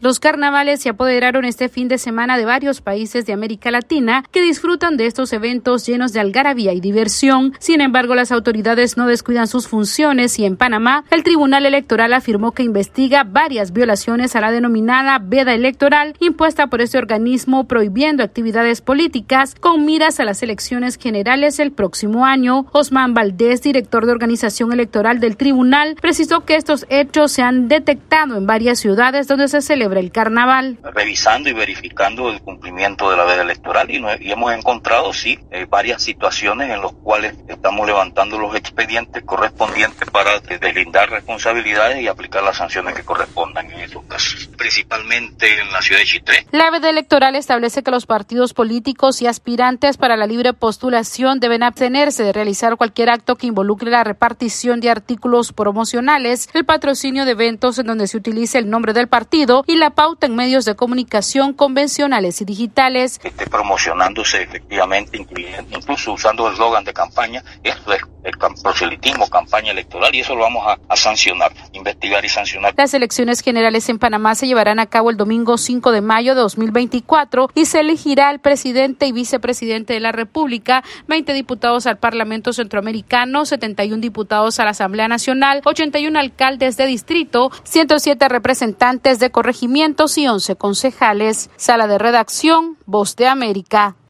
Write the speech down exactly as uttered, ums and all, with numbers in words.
Los carnavales se apoderaron este fin de semana de varios países de América Latina que disfrutan de estos eventos llenos de algarabía y diversión. Sin embargo, las autoridades no descuidan sus funciones y en Panamá, el Tribunal Electoral afirmó que investiga varias violaciones a la denominada veda electoral impuesta por este organismo, prohibiendo actividades políticas con miras a las elecciones generales el próximo año. Osman Valdés, director de organización electoral del tribunal, precisó que estos hechos se han detectado en varias ciudades donde se celebra el carnaval. Revisando y verificando el cumplimiento de la veda electoral y, no, y hemos encontrado, sí, eh, varias situaciones en las cuales estamos levantando los expedientes correspondientes para deslindar responsabilidades y aplicar las sanciones que correspondan en esos casos, principalmente en la ciudad de Chitré. La veda electoral establece que los partidos políticos y aspirantes para la libre postulación deben abstenerse de realizar cualquier acto que involucre la repartición de artículos promocionales, el patrocinio de eventos en donde se utilice el nombre del partido y la pauta en medios de comunicación convencionales y digitales. Esté promocionándose efectivamente, incluso usando el eslogan de campaña, esto es el proselitismo, campaña electoral, y eso lo vamos a, a sancionar, investigar y sancionar. Las elecciones generales en Panamá se llevarán a cabo el domingo cinco de mayo de dos mil veinticuatro y se elegirá al presidente y vicepresidente de la República, veinte diputados al Parlamento Centroamericano, setenta y uno diputados a la Asamblea Nacional, ochenta y uno alcaldes de distrito, ciento siete representantes de corregimientos y once concejales. Sala de redacción, Voz de América.